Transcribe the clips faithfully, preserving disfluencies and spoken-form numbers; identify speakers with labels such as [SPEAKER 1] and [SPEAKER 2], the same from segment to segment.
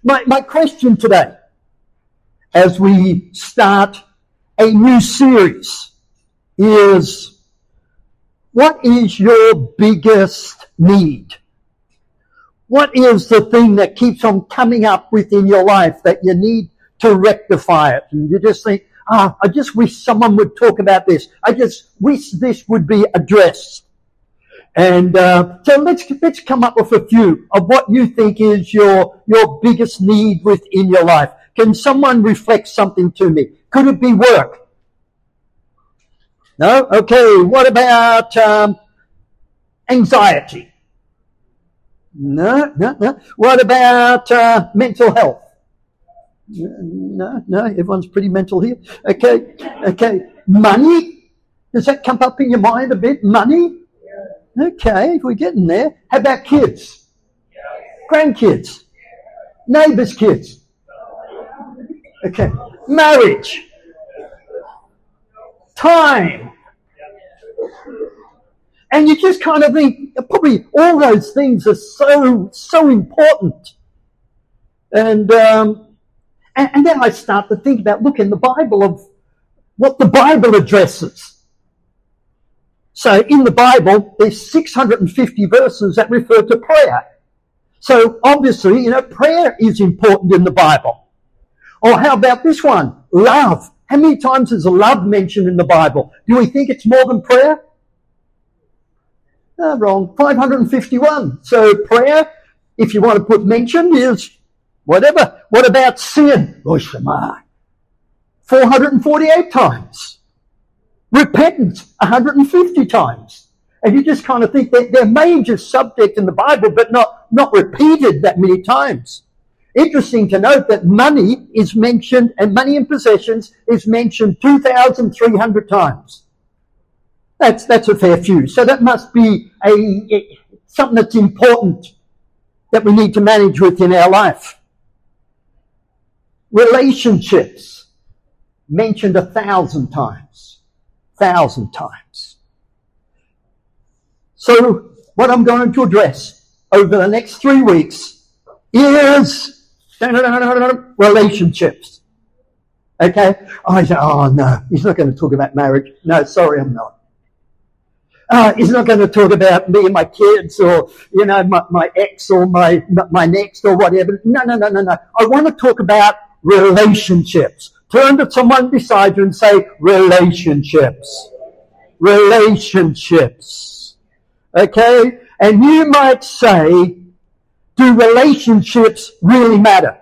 [SPEAKER 1] My, my question today, as we start a new series, is what is your biggest need? What is the thing that keeps on coming up within your life that you need to rectify it? And you just think, ah, I just wish someone would talk about this. I just wish this would be addressed. And uh, so let's let's come up with a few of what you think is your your biggest need within your life. Can someone reflect something to me? Could it be work? No? Okay. What about um, anxiety? No, no, no. What about uh, mental health? No, no. Everyone's pretty mental here. Okay, okay. Money? Does that come up in your mind a bit? Money? Okay, we're getting there. How about kids? Grandkids? Neighbours' kids? Okay. Marriage? Time? And you just kind of think, probably all those things are so, so important. And, um, and, and then I start to think about, look in the Bible of what the Bible addresses. So in the Bible, there's six hundred fifty verses that refer to prayer. So obviously, you know, prayer is important in the Bible. Or how about this one? Love. How many times is love mentioned in the Bible? Do we think it's more than prayer? No, wrong. five hundred fifty-one. So prayer, if you want to put mention, is whatever. What about sin? four hundred forty-eight times. Repentance, one hundred fifty times. And you just kind of think that they're major subjects in the Bible, but not, not repeated that many times. Interesting to note that money is mentioned, and money and possessions is mentioned two thousand three hundred times. That's, that's a fair few. So that must be a, a something that's important that we need to manage within our life. Relationships, mentioned a thousand times. Thousand times. So what I'm going to address over the next three weeks is relationships. Okay? I say, oh no, he's not going to talk about marriage. No, sorry, I'm not. Uh, he's not going to talk about me and my kids or, you know, my, my ex or my, my next or whatever. No, no, no, no, no. I want to talk about relationships. Turn to someone beside you and say, relationships. Relationships. Okay? And you might say, do relationships really matter?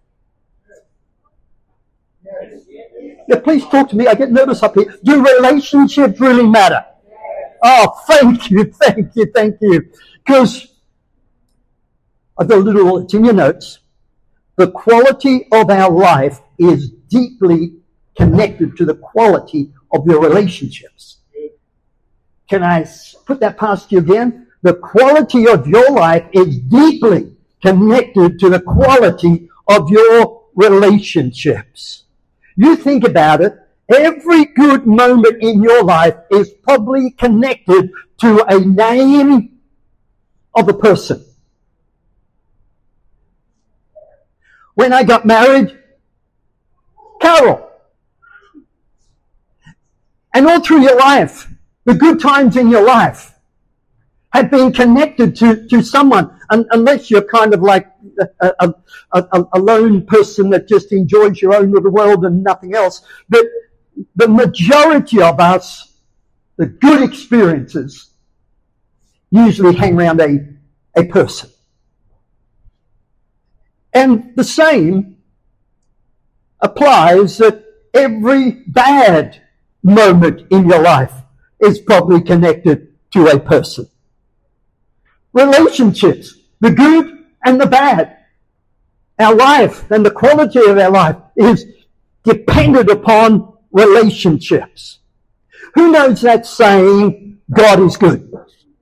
[SPEAKER 1] Yeah, please talk to me. I get nervous up here. Do relationships really matter? Oh, thank you, thank you, thank you. Because I've got a little, it's in your notes. The quality of our life is deeply connected to the quality of your relationships. Can I put that past you again? The quality of your life is deeply connected to the quality of your relationships. You think about it, every good moment in your life is probably connected to a name of a person. When I got married, Carol. And all through your life, the good times in your life have been connected to, to someone, un, unless you're kind of like a, a, a, a lone person that just enjoys your own little world and nothing else. But the majority of us, the good experiences, usually hang around a, a person. And the same applies that every bad moment in your life is probably connected to a person. Relationships, the good and the bad. Our life and the quality of our life is dependent upon relationships. Who knows that saying, God is good?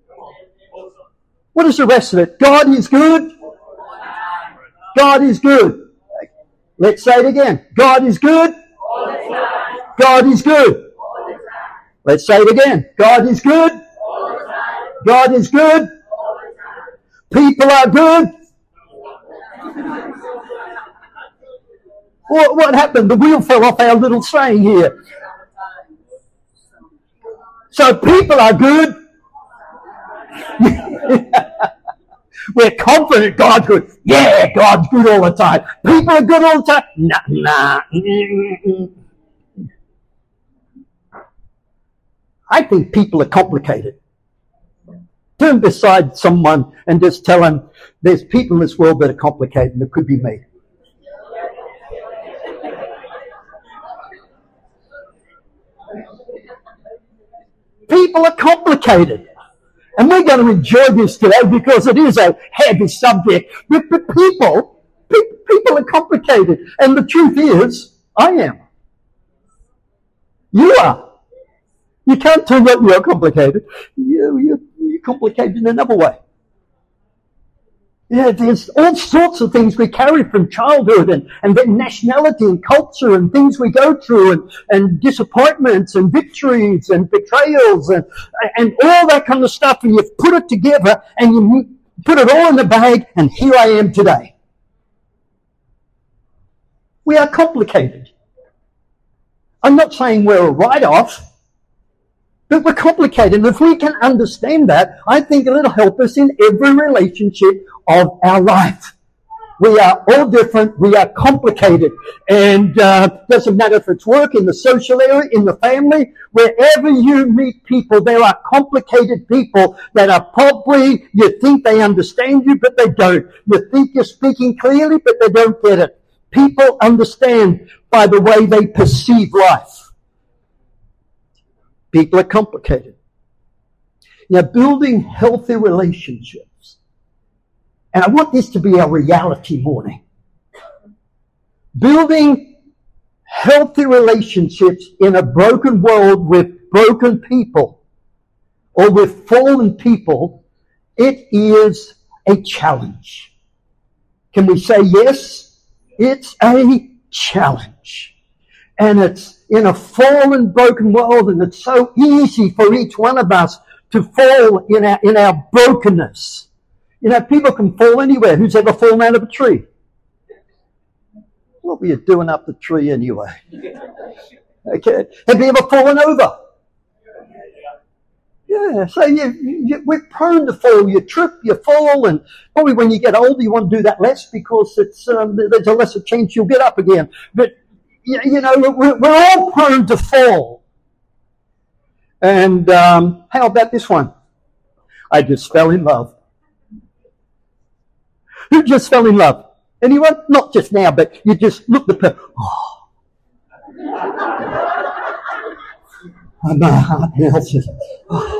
[SPEAKER 1] What is the rest of it? God is good? God is good. Let's say it again. God is good? God is good. Let's say it again. God is good? God is good? People are good? What, what happened? The wheel fell off our little saying here. So people are good. We're confident God's good. Yeah, God's good all the time. People are good all the time. Nah, nah. I think people are complicated. Turn beside someone and just tell them there's people in this world that are complicated, and it could be me. People are complicated. And we're going to enjoy this today because it is a heavy subject. But, but people, pe- people are complicated. And the truth is, I am. You are. You can't turn out you're complicated. You, you, you're complicated in another way. Yeah, there's all sorts of things we carry from childhood, and, and then nationality and culture and things we go through, and, and disappointments and victories and betrayals and, and all that kind of stuff. And you put it together and you put it all in the bag, and here I am today. We are complicated. I'm not saying we're a write-off, but we're complicated. And if we can understand that, I think it'll help us in every relationship of our life. We are all different. We are complicated. And uh, doesn't matter if it's work, in the social area, in the family, wherever you meet people, there are complicated people that are probably, you think they understand you, but they don't. You think you're speaking clearly, but they don't get it. People understand by the way they perceive life. People are complicated. Now, building healthy relationships. And I want this to be our reality morning. Building healthy relationships in a broken world with broken people or with fallen people, it is a challenge. Can we say yes? It's a challenge. And it's in a fallen, broken world, and it's so easy for each one of us to fall in our, in our brokenness. You know, people can fall anywhere. Who's ever fallen out of a tree? What were you doing up the tree anyway? Okay. Have you ever fallen over? Yeah, so you, you, we're prone to fall. You trip, you fall, and probably when you get older you want to do that less because it's um, there's a lesser chance you'll get up again. But, you, you know, we're, we're all prone to fall. And um, how about this one? I just fell in love. Who just fell in love? Anyone? Not just now, but you just look at the, oh. And my heart melted. Oh.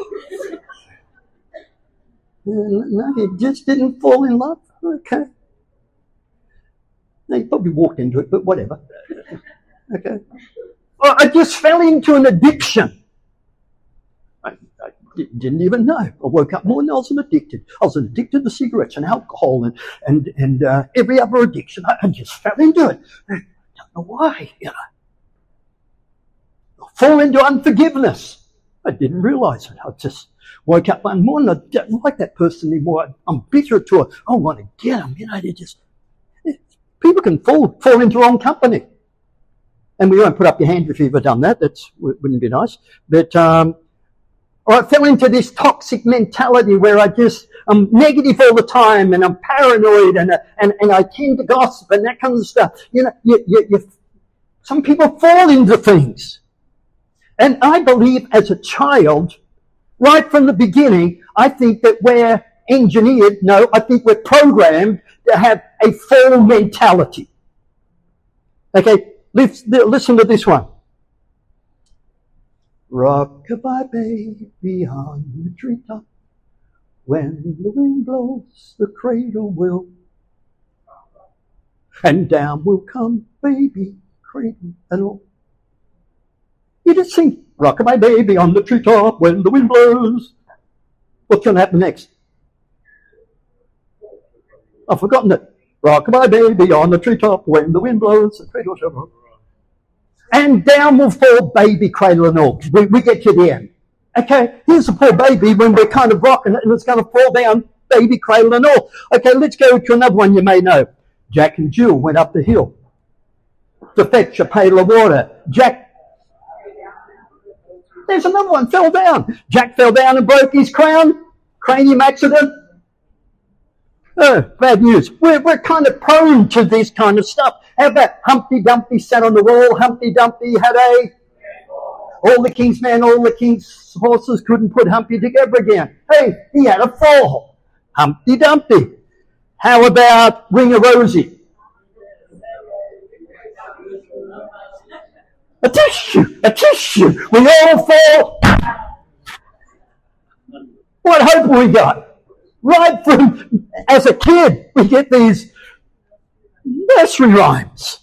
[SPEAKER 1] No, you just didn't fall in love? Okay. No, you probably walked into it, but whatever. Okay. Oh, I just fell into an addiction. I, I didn't even know. I woke up morning, I was addicted. I was addicted to cigarettes and alcohol and and and uh, every other addiction. I, I just fell into it. I don't know why. You know, I fall into unforgiveness. I didn't realise it. I just woke up one morning. I don't like that person anymore. I'm bitter to her. I want to get them. You know, they just people can fall fall into wrong company. And we won't put up your hand if you've ever done that. That wouldn't be nice. But um, or I fell into this toxic mentality where I just, I'm negative all the time and I'm paranoid and, and, and I tend to gossip and that kind of stuff. You know, you, you, you, some people fall into things. And I believe as a child, right from the beginning, I think that we're engineered, no, I think we're programmed to have a fall mentality. Okay, listen to this one. Rock-a-bye baby on the treetop, when the wind blows the cradle will, and down will come baby, cradle and all. You just sing, rock-a-bye baby on the treetop, when the wind blows. What's going to happen next? I've forgotten it. Rock-a-bye baby on the treetop, when the wind blows the cradle shall roll. And down will fall baby, cradle and all. We, we get to the end. Okay, here's a poor baby when we're kind of rocking it and it's going to fall down, baby, cradle and all. Okay, let's go to another one you may know. Jack and Jill went up the hill. to fetch a pail of water. Jack, there's another one, fell down. Jack fell down and broke his crown. Cranium accident. Oh, bad news. We're, we're kind of prone to this kind of stuff. How about Humpty Dumpty sat on the wall? Humpty Dumpty had a... All the king's men, all the king's horses couldn't put Humpty together again. Hey, he had a fall. Humpty Dumpty. How about Ring-a-Rosie? A tissue, a tissue. We all fall. What hope we got? Right from, as a kid, we get these nursery rhymes.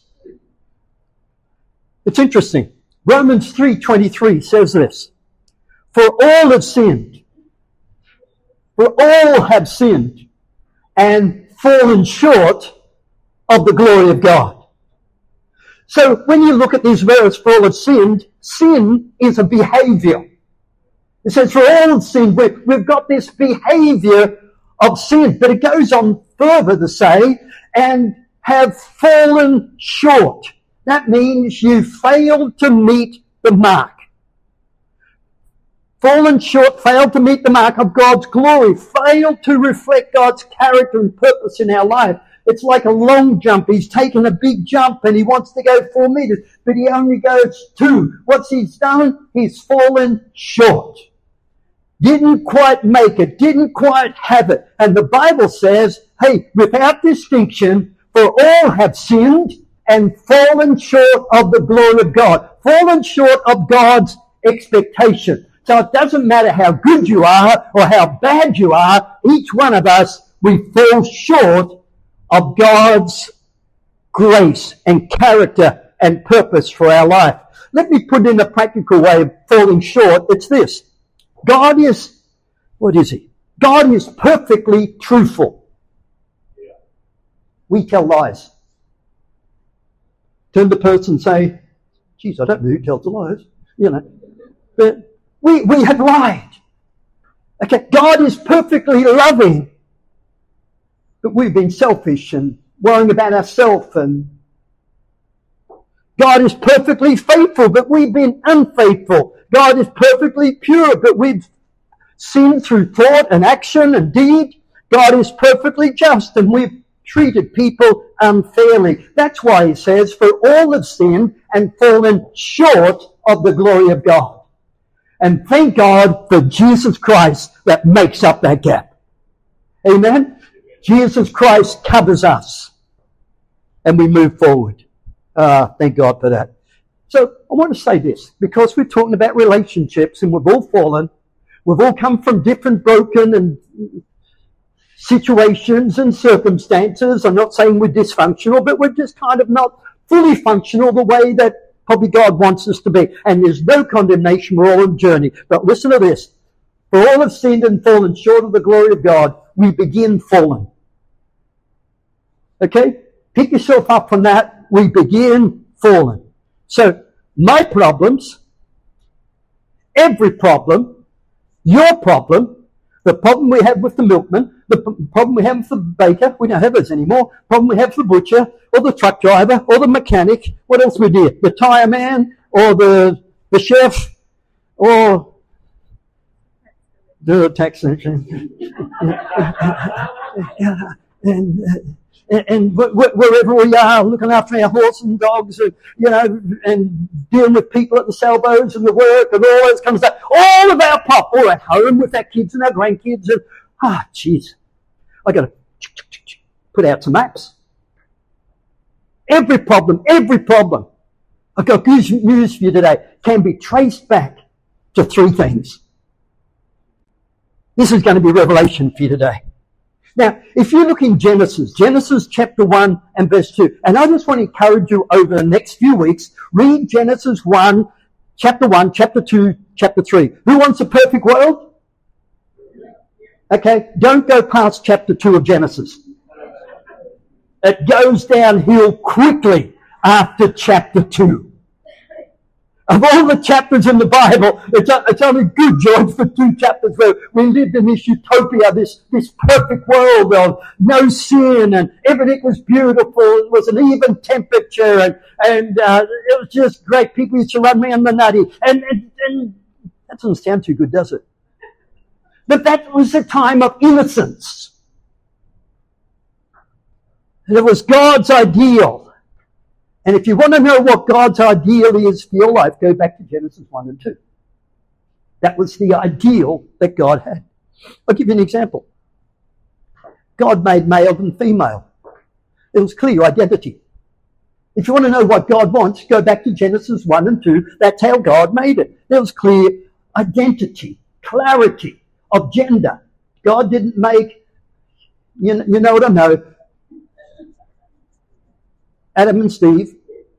[SPEAKER 1] It's interesting. Romans three twenty-three says this. For all have sinned. For all have sinned and fallen short of the glory of God. So when you look at this verse, for all have sinned, sin is a behavior. It says, for all have sinned. We've, we've got this behavior of sin. But it goes on further to say, and have fallen short. That means you failed to meet the mark. Fallen short, failed to meet the mark of God's glory, failed to reflect God's character and purpose in our life. It's like a long jump. He's taken a big jump and he wants to go four meters, but he only goes two. What's he done? He's fallen short. Didn't quite make it, didn't quite have it. And the Bible says, hey, without distinction, for all have sinned and fallen short of the glory of God. Fallen short of God's expectation. So it doesn't matter how good you are or how bad you are, each one of us, we fall short of God's grace and character and purpose for our life. Let me put in a practical way of falling short. It's this. God is, what is he? God is perfectly truthful. We tell lies. Turn to the person and say, geez, I don't know who tells the lies. You know. But we, we have lied. Okay, God is perfectly loving. But we've been selfish and worrying about ourselves. And God is perfectly faithful, but we've been unfaithful. God is perfectly pure, but we've sinned through thought and action and deed. God is perfectly just, and we've treated people unfairly. That's why he says, for all have sinned and fallen short of the glory of God. And thank God for Jesus Christ that makes up that gap. Amen? Jesus Christ covers us. And we move forward. Uh, thank God for that. So I want to say this, because we're talking about relationships and we've all fallen. We've all come from different broken and situations and circumstances. I'm not saying we're dysfunctional, but we're just kind of not fully functional the way that probably God wants us to be. And there's no condemnation. We're all on a journey. But listen to this. For all have sinned and fallen short of the glory of God, we begin falling. Okay? Pick yourself up from that. We begin falling. So, my problems, every problem, your problem, the problem we have with the milkman, the p- problem we have with the baker, we don't have those anymore, problem we have with the butcher, or the truck driver, or the mechanic, what else we do? The tyre man, or the the chef, or the tax and, and And wherever we are, looking after our horses and dogs, and, you know, and dealing with people at the sailboats and the work and all those kind of stuff. All of our pop, or at home with our kids and our grandkids. And, ah, jeez. I got to put out some maps. Every problem, every problem, I've got good news for you today, can be traced back to three things. This is going to be revelation for you today. Now, if you look in Genesis, Genesis chapter one and verse two, and I just want to encourage you over the next few weeks, read Genesis one, chapter one, chapter two, chapter three. Who wants a perfect world? Okay, don't go past chapter two of Genesis. It goes downhill quickly after chapter two. Of all the chapters in the Bible, it's, it's only good, George, for two chapters where we lived in this utopia, this, this perfect world of no sin, and everything was beautiful. It was an even temperature, and, and uh, it was just great. People used to run around the nutty. And, and, and that doesn't sound too good, does it? But that was a time of innocence. And it was God's ideal. And if you want to know what God's ideal is for your life, go back to Genesis one and two. That was the ideal that God had. I'll give you an example. God made male and female. It was clear identity. If you want to know what God wants, go back to Genesis one and two. That's how God made it. There was clear identity, clarity of gender. God didn't make, you know, you know what I know, Adam and Steve.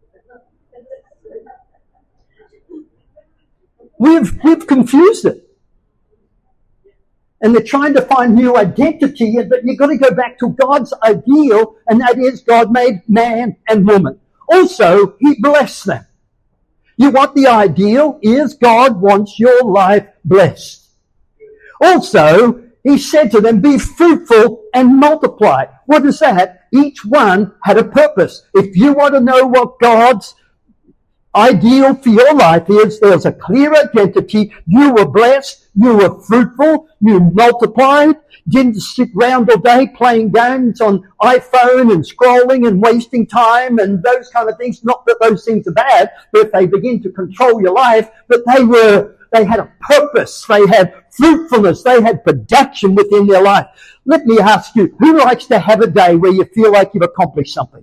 [SPEAKER 1] We've, we've confused it. And they're trying to find new identity, but you've got to go back to God's ideal, and that is God made man and woman. Also, He blessed them. You want the ideal is God wants your life blessed. Also, He said to them, be fruitful and multiply. What is that? Each one had a purpose. If you want to know what God's ideal for your life is, there's a clear identity. You were blessed. You were fruitful. You multiplied. Didn't sit round all day playing games on iPhone and scrolling and wasting time and those kind of things. Not that those things are bad, but if they begin to control your life, but they were, they had a purpose. They had fruitfulness. They had production within their life. Let me ask you, who likes to have a day where you feel like you've accomplished something?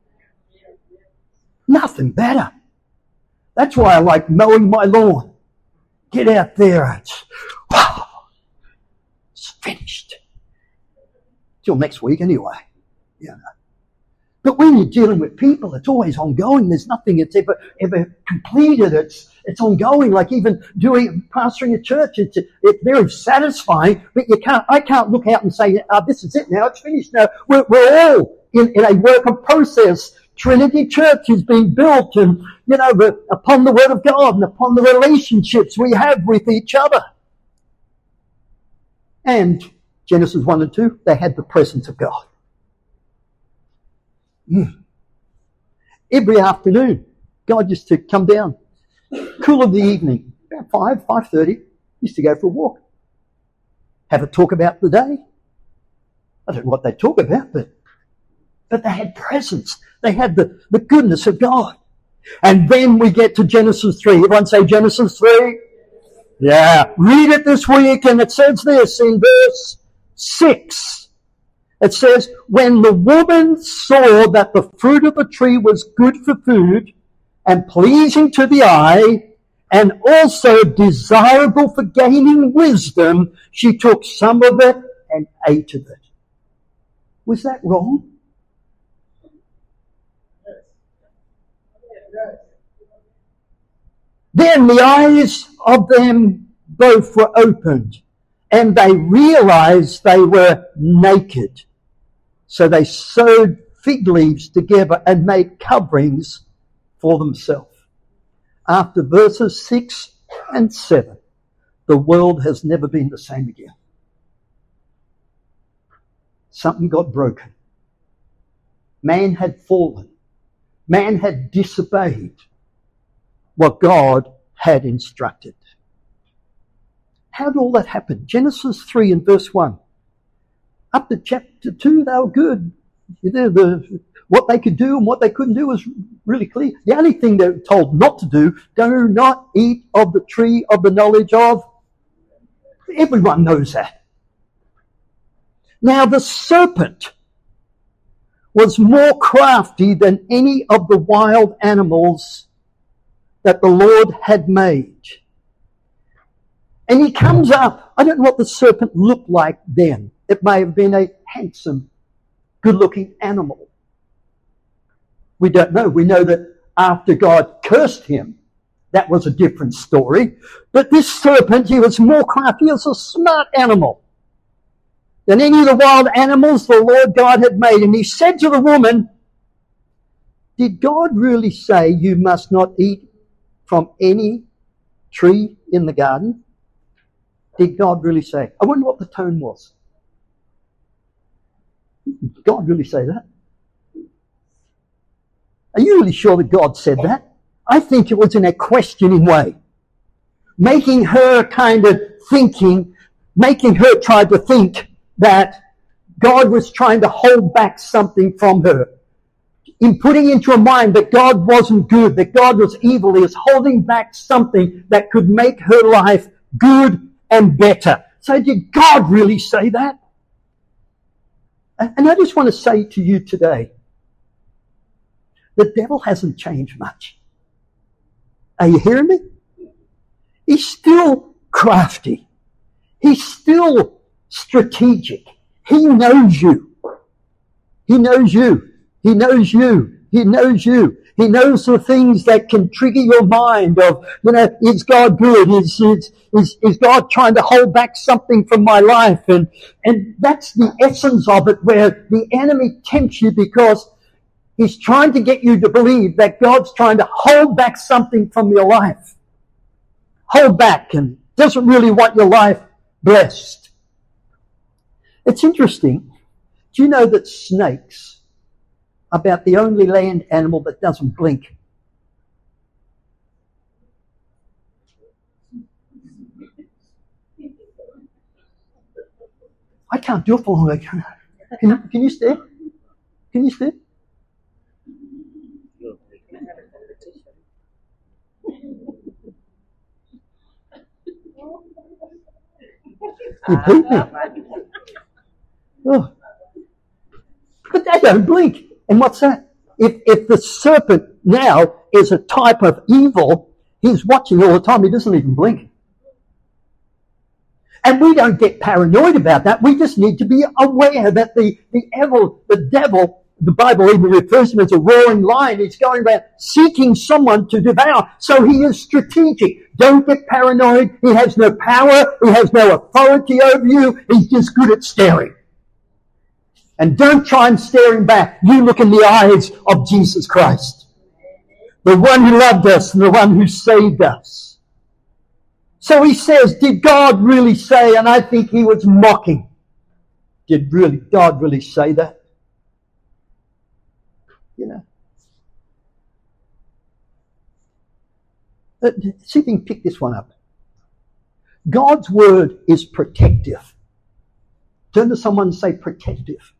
[SPEAKER 1] Nothing better. That's why I like mowing my lawn. Get out there. It's, wow, it's finished. Till next week anyway. You know. But when you're dealing with people, it's always ongoing. There's nothing that's ever, ever completed. It's, it's ongoing. Like even doing, pastoring a church, it's, it's very satisfying, but you can't, I can't look out and say, oh, this is it now, it's finished now. We're, we're all in, in a work of process. Trinity Church is being built, and, you know, upon the Word of God and upon the relationships we have with each other. And Genesis one and two, they had the presence of God. Mm. Every afternoon, God used to come down, cool of the evening, about five, five thirty, used to go for a walk, have a talk about the day. I don't know what they talk about, but but they had presence. They had the, the goodness of God. And then we get to Genesis three. Everyone say Genesis three? Yeah. Read it this week, and it says this in verse six. It says, when the woman saw that the fruit of the tree was good for food and pleasing to the eye and also desirable for gaining wisdom, she took some of it and ate of it. Was that wrong? Then the eyes of them both were opened, and they realized they were naked. So they sewed fig leaves together and made coverings for themselves. After verses six and seven, the world has never been the same again. Something got broken. Man had fallen. Man had disobeyed what God had instructed. How did all that happen? Genesis three and verse one. Up to chapter two, they were good. The, the, what they could do and what they couldn't do was really clear. The only thing they were told not to do, do not eat of the tree of the knowledge of. Everyone knows that. Now the serpent was more crafty than any of the wild animals that the Lord had made. And he comes up. I don't know what the serpent looked like then. It may have been a handsome, good-looking animal. We don't know. We know that after God cursed him, that was a different story. But this serpent, he was more crafty. He was a smart animal than any of the wild animals the Lord God had made. And he said to the woman, did God really say you must not eat from any tree in the garden? Did God really say? I wonder what the tone was. Did God really say that? Are you really sure that God said that? I think it was in a questioning way. Making her kind of thinking, making her try to think that God was trying to hold back something from her. In putting into her mind that God wasn't good, that God was evil, he was holding back something that could make her life good and better. So did God really say that? And I just want to say to you today, the devil hasn't changed much. Are you hearing me? He's still crafty. He's still strategic. He knows you. He knows you. He knows you. He knows you. He knows the things that can trigger your mind of, you know, is God good? Is, is, is, is God trying to hold back something from my life? And, and that's the essence of it, where the enemy tempts you because he's trying to get you to believe that God's trying to hold back something from your life. Hold back and doesn't really want your life blessed. It's interesting. Do you know that snakes are about the only land animal that doesn't blink? I can't do it for long. Can, can you stare? Can you stare? You beat me. Oh. But they don't blink. And what's that? If if the serpent now is a type of evil, he's watching all the time. He doesn't even blink. And we don't get paranoid about that. We just need to be aware that the, the evil, the devil, the Bible even refers to him as a roaring lion. He's going around seeking someone to devour. So he is strategic. Don't get paranoid. He has no power. He has no authority over you. He's just good at staring. And don't try and stare him back. You look in the eyes of Jesus Christ, the one who loved us and the one who saved us. So he says, did God really say? And I think he was mocking. Did really God really say that? You know. Uh, see if you can pick this one up. God's word is protective. Turn to someone and say protective.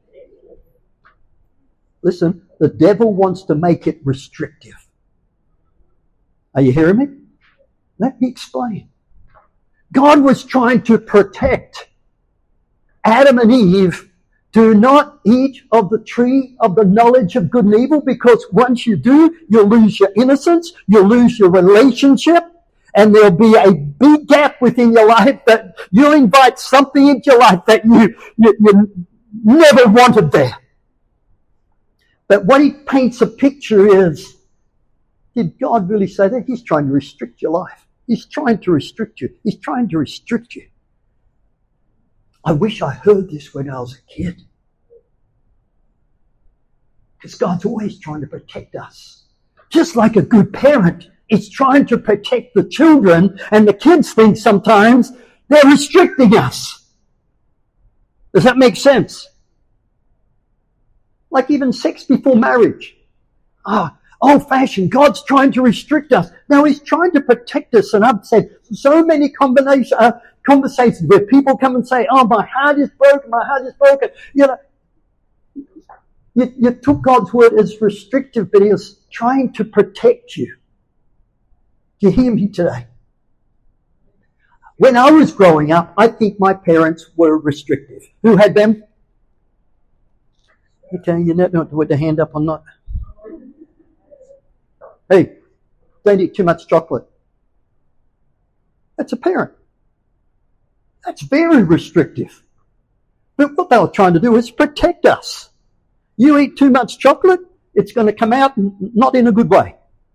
[SPEAKER 1] Listen, the devil wants to make it restrictive. Are you hearing me? Let me explain. God was trying to protect Adam and Eve. Do not eat of the tree of the knowledge of good and evil, because once you do, you'll lose your innocence, you'll lose your relationship, and there'll be a big gap within your life that you'll invite something into your life that you, you, you never wanted there. But what he paints a picture is, did God really say that? He's trying to restrict your life. He's trying to restrict you. He's trying to restrict you. I wish I heard this when I was a kid. Because God's always trying to protect us. Just like a good parent is trying to protect the children, and the kids think sometimes they're restricting us. Does that make sense? Like even sex before marriage. Ah, old-fashioned. God's trying to restrict us. Now he's trying to protect us. And I've said so many combination, uh, conversations where people come and say, oh, my heart is broken, my heart is broken. You know, you, you took God's word as restrictive, but he was trying to protect you. Do you hear me today? When I was growing up, I think my parents were restrictive. Who had them? Okay, you don't know with the hand up or not. Hey, don't eat too much chocolate. That's a parent. That's very restrictive. But what they were trying to do is protect us. You eat too much chocolate, it's going to come out not in a good way.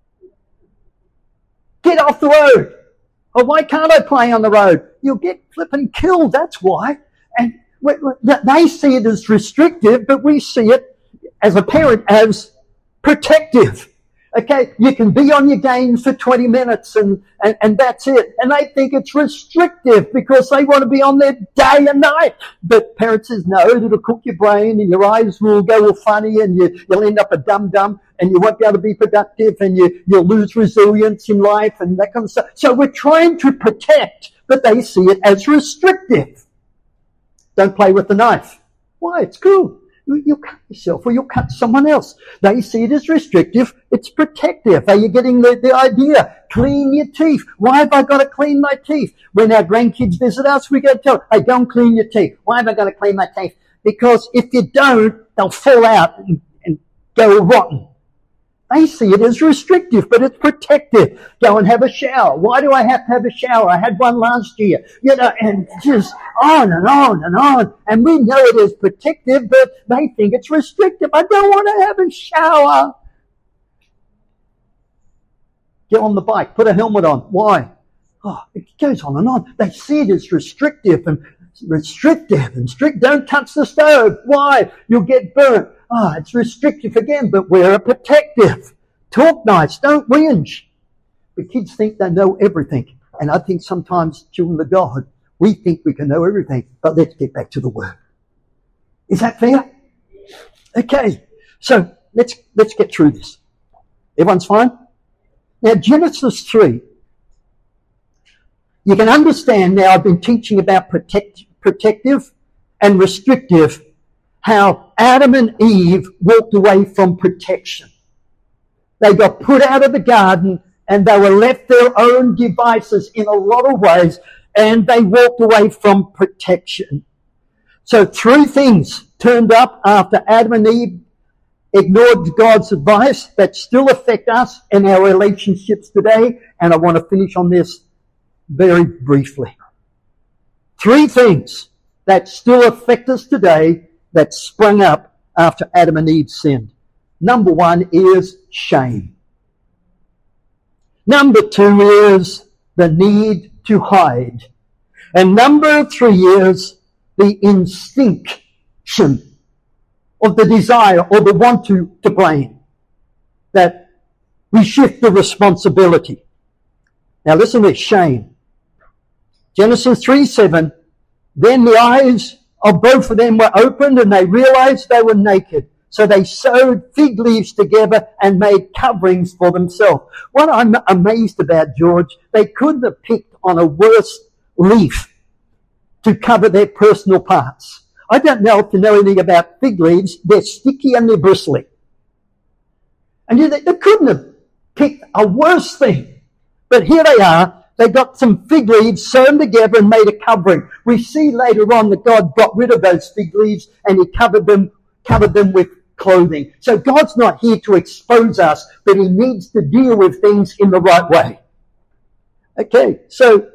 [SPEAKER 1] Get off the road. Or why can't I play on the road? You'll get flipping killed, that's why. And they see it as restrictive, but we see it as a parent as protective. Okay, you can be on your games for twenty minutes and, and, and that's it. And they think it's restrictive because they want to be on there day and night. But parents says, no, it'll cook your brain and your eyes will go all funny and you, you'll end up a dum-dum and you won't be able to be productive and you, you'll lose resilience in life and that kind of stuff. So we're trying to protect, but they see it as restrictive. Don't play with the knife. Why? It's cool. You'll cut yourself or you'll cut someone else. They see it as restrictive. It's protective. Are you getting the, the idea? Clean your teeth. Why have I got to clean my teeth? When our grandkids visit us, we go to tell them, hey, go and clean your teeth. Why have I got to clean my teeth? Because if you don't, they'll fall out and, and go rotten. They see it as restrictive, but it's protective. Go and have a shower. Why do I have to have a shower? I had one last year. You know, and just on and on and on. And we know it is protective, but they think it's restrictive. I don't want to have a shower. Get on the bike. Put a helmet on. Why? Oh, it goes on and on. They see it as restrictive and restrictive and strict. Don't touch the stove. Why? You'll get burnt. Ah, oh, it's restrictive again, but we're a protective. Talk nice, don't whinge. But kids think they know everything. And I think sometimes, children of God, we think we can know everything. But let's get back to the Word. Is that fair? Okay, so let's let's get through this. Everyone's fine? Now, Genesis three. You can understand now, I've been teaching about protect, protective and restrictive, how Adam and Eve walked away from protection. They got put out of the garden and they were left their own devices in a lot of ways, and they walked away from protection. So three things turned up after Adam and Eve ignored God's advice that still affect us in our relationships today, and I want to finish on this very briefly. Three things that still affect us today that sprung up after Adam and Eve sinned. Number one is shame. Number two is the need to hide. And number three is the instinction of the desire or the want to, to blame. That we shift the responsibility. Now listen to this, shame. Genesis three seven, then the eyes of both of them were opened and they realized they were naked. So they sewed fig leaves together and made coverings for themselves. What I'm amazed about, George, they couldn't have picked on a worse leaf to cover their personal parts. I don't know if you know anything about fig leaves. They're sticky and they're bristly. And you, they couldn't have picked a worse thing. But here they are. They got some fig leaves sewn together and made a covering. We see later on that God got rid of those fig leaves and he covered them, covered them with clothing. So God's not here to expose us, but he needs to deal with things in the right way. Okay, so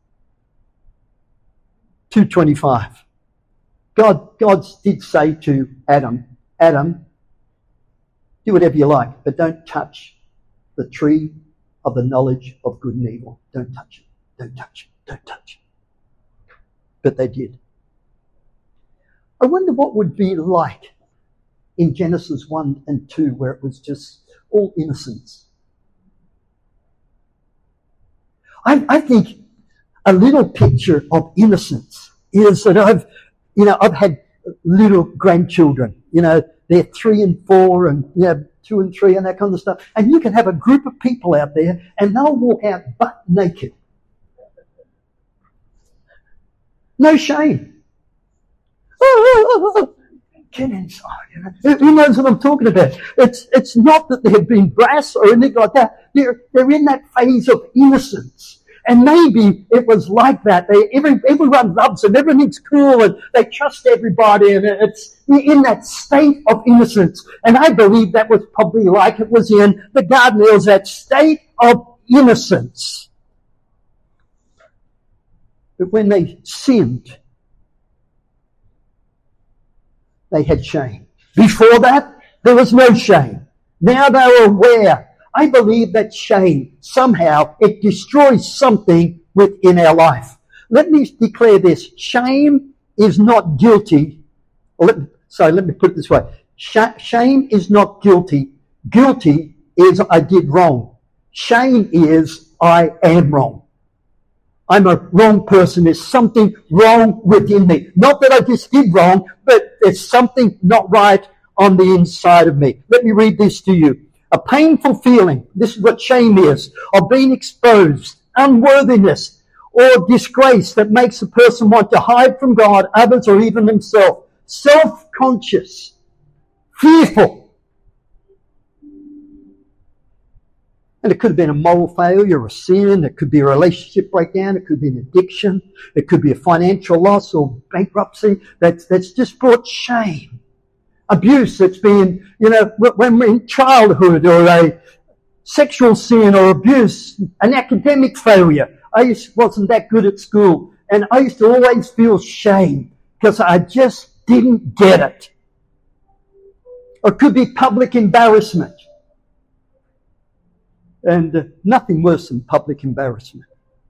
[SPEAKER 1] two twenty-five. God, God did say to Adam, Adam, do whatever you like, but don't touch the tree of the knowledge of good and evil. Don't touch it. Don't touch it. Don't touch it. But they did. I wonder what would be like in Genesis one and two, where it was just all innocence. I, I think a little picture of innocence is that I've, you know, I've had little grandchildren, you know, they're three and four and, you know, two and three and that kind of stuff. And you can have a group of people out there and they'll walk out butt naked. No shame. Oh, get inside. You know? Who knows what I'm talking about? It's it's not that they've been brass or anything like that. They're they're in that phase of innocence. And maybe it was like that. They, every, everyone loves them. Everything's cool and they trust everybody. And it's in that state of innocence. And I believe that was probably like it was in the garden. There was that state of innocence. But when they sinned, they had shame. Before that, there was no shame. Now they were aware. I believe that shame, somehow, it destroys something within our life. Let me declare this. Shame is not guilty. Let, sorry, let me put it this way. Sh- shame is not guilty. Guilty is I did wrong. Shame is I am wrong. I'm a wrong person. There's something wrong within me. Not that I just did wrong, but there's something not right on the inside of me. Let me read this to you. A painful feeling, this is what shame is, of being exposed, unworthiness, or disgrace that makes a person want to hide from God, others, or even themselves. Self-conscious, fearful. And it could have been a moral failure, a sin. It could be a relationship breakdown. It could be an addiction. It could be a financial loss or bankruptcy that's, that's just brought shame. Abuse that's been, you know, when we're in childhood, or a sexual sin or abuse, an academic failure. I used, wasn't that good at school, and I used to always feel shame because I just didn't get it. Or it could be public embarrassment. And uh, nothing worse than public embarrassment.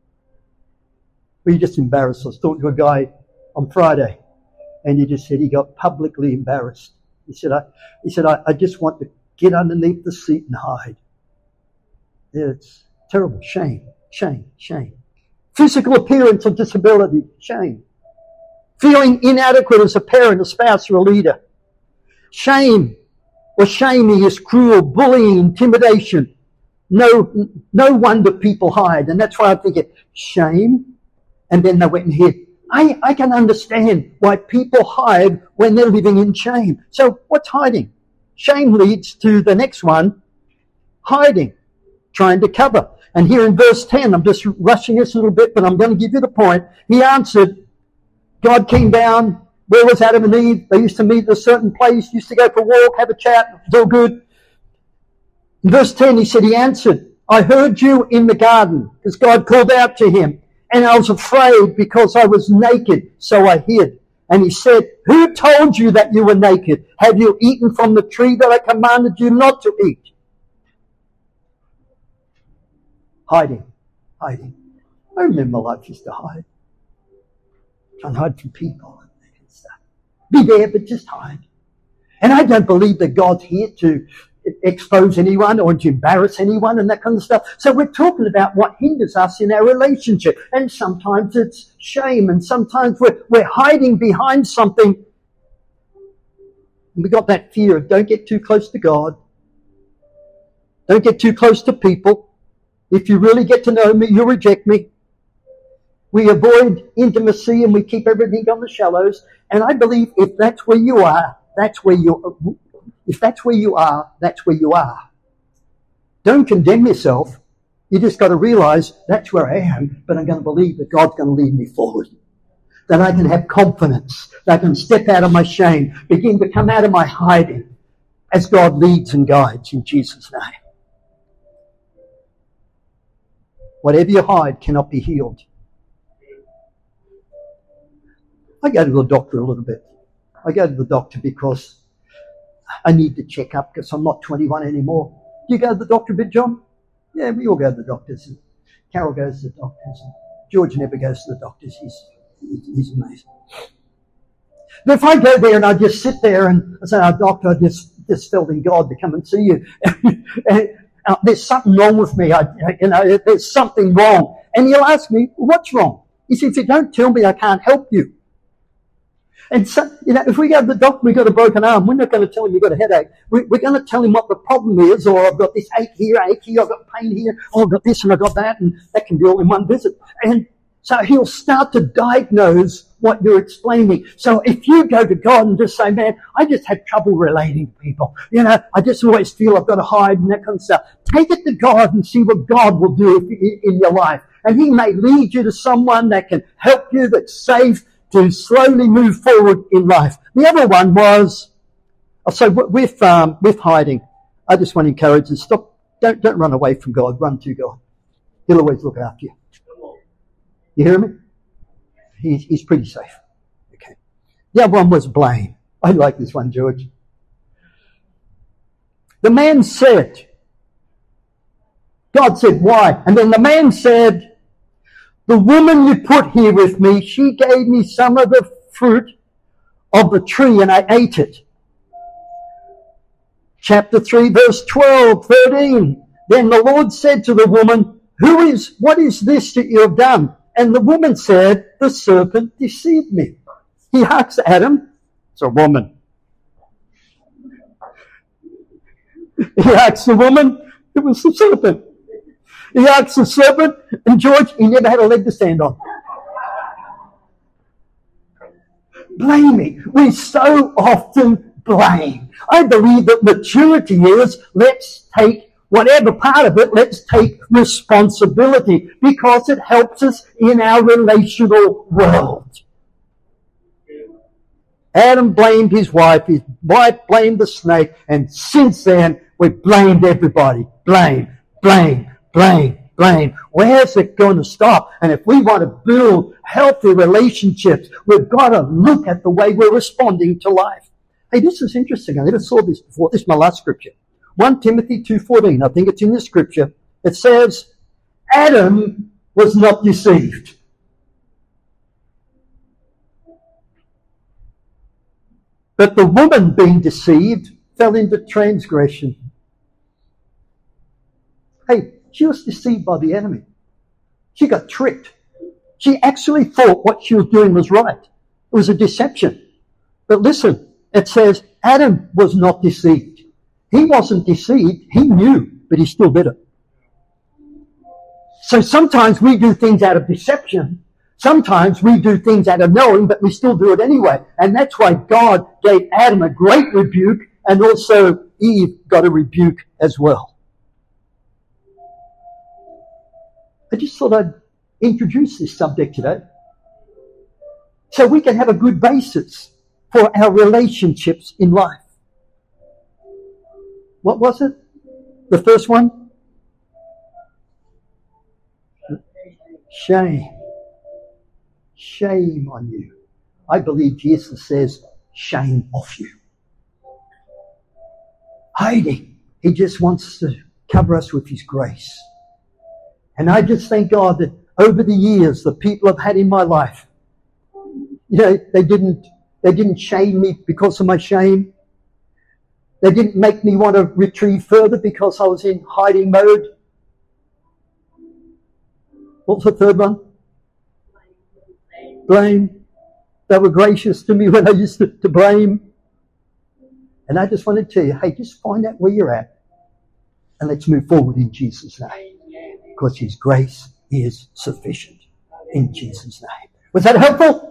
[SPEAKER 1] We just embarrassed. I was talking to a guy on Friday, and he just said he got publicly embarrassed. He said, I, he said, I, I just want to get underneath the seat and hide. Yeah, it's terrible. Shame, shame, shame. Physical appearance of disability, shame. Feeling inadequate as a parent, a spouse, or a leader. Shame or shaming is cruel, bullying, intimidation. No, no wonder people hide. And that's why I think it shame. And then they went and hid. I, I can understand why people hide when they're living in shame. So what's hiding? Shame leads to the next one. Hiding. Trying to cover. And here in verse ten, I'm just rushing this a little bit, but I'm going to give you the point. He answered, God came down. Where was Adam and Eve? They used to meet at a certain place, used to go for a walk, have a chat. It was all good. In verse ten, he said, he answered, I heard you in the garden, because God called out to him, and I was afraid because I was naked, so I hid. And he said, who told you that you were naked? Have you eaten from the tree that I commanded you not to eat? Hiding, hiding. I remember life used to hide. Try and hide from people and that kind of stuff. Be there, but just hide. And I don't believe that God's here to expose anyone or to embarrass anyone and that kind of stuff. So we're talking about what hinders us in our relationship. And sometimes it's shame, and sometimes we're, we're hiding behind something. And we got that fear of don't get too close to God. Don't get too close to people. If you really get to know me, you'll reject me. We avoid intimacy and we keep everything on the shallows. And I believe if that's where you are, that's where you If that's where you are, that's where you are. Don't condemn yourself. You just got to realize that's where I am, but I'm going to believe that God's going to lead me forward. That I can have confidence. That I can step out of my shame, begin to come out of my hiding as God leads and guides in Jesus' name. Whatever you hide cannot be healed. I go to the doctor a little bit. I go to the doctor because I need to check up because I'm not twenty-one anymore. Do you go to the doctor a bit, John? Yeah, we all go to the doctors. And Carol goes to the doctors. And George never goes to the doctors. He's, he's amazing. But if I go there and I just sit there and I say, oh, doctor, I just, just felt in God to come and see you. and, uh, there's something wrong with me. I, you know, there's something wrong. And he'll ask me, what's wrong? He said, if you don't tell me, I can't help you. And so, you know, if we go to the doctor, we've got a broken arm, we're not going to tell him you've got a headache. We, we're going to tell him what the problem is, or I've got this ache here, ache here, I've got pain here, oh, I've got this and I've got that, and that can be all in one visit. And so he'll start to diagnose what you're explaining. So if you go to God and just say, man, I just have trouble relating to people. You know, I just always feel I've got to hide and that kind of stuff. Take it to God and see what God will do in your life. And he may lead you to someone that can help you, that's safe, to slowly move forward in life. The other one was, so with, um, with hiding, I just want to encourage you, stop, don't, don't run away from God, run to God. He'll always look after you. You hear me? He's, he's pretty safe. Okay. The other one was blame. I like this one, George. The man said, God said, why? And then the man said, the woman you put here with me, she gave me some of the fruit of the tree and I ate it. Chapter three, verse twelve, thirteen. Then the Lord said to the woman, Who is, what is this that you have done? And the woman said, The serpent deceived me. He asks Adam, it's a woman. He asks the woman, it was the serpent. He asks the serpent, and George, he never had a leg to stand on. Blaming. We so often blame. I believe that maturity is, let's take whatever part of it, let's take responsibility because it helps us in our relational world. Adam blamed his wife, his wife blamed the snake, and since then we've blamed everybody. Blame, blame, blame, blame. Where's it going to stop? And if we want to build healthy relationships, we've got to look at the way we're responding to life. Hey, this is interesting. I never saw this before. This is my last scripture. First Timothy two fourteen. I think it's in the scripture. It says, Adam was not deceived. But the woman being deceived fell into transgression. Hey, she was deceived by the enemy. She got tricked. She actually thought what she was doing was right. It was a deception. But listen, it says Adam was not deceived. He wasn't deceived. He knew, but he still did it. So sometimes we do things out of deception. Sometimes we do things out of knowing, but we still do it anyway. And that's why God gave Adam a great rebuke, and also Eve got a rebuke as well. I just thought I'd introduce this subject today, so we can have a good basis for our relationships in life. What was it? The first one? Shame. Shame on you. I believe Jesus says, shame off you. Hiding. He just wants to cover us with his grace. And I just thank God that over the years, the people I've had in my life, you know, they didn't, they didn't shame me because of my shame. They didn't make me want to retrieve further because I was in hiding mode. What's the third one? Blame. They were gracious to me when I used to, to blame. And I just want to tell you, hey, just find out where you're at and let's move forward in Jesus' name. Because his grace is sufficient in Jesus' name. Was that helpful?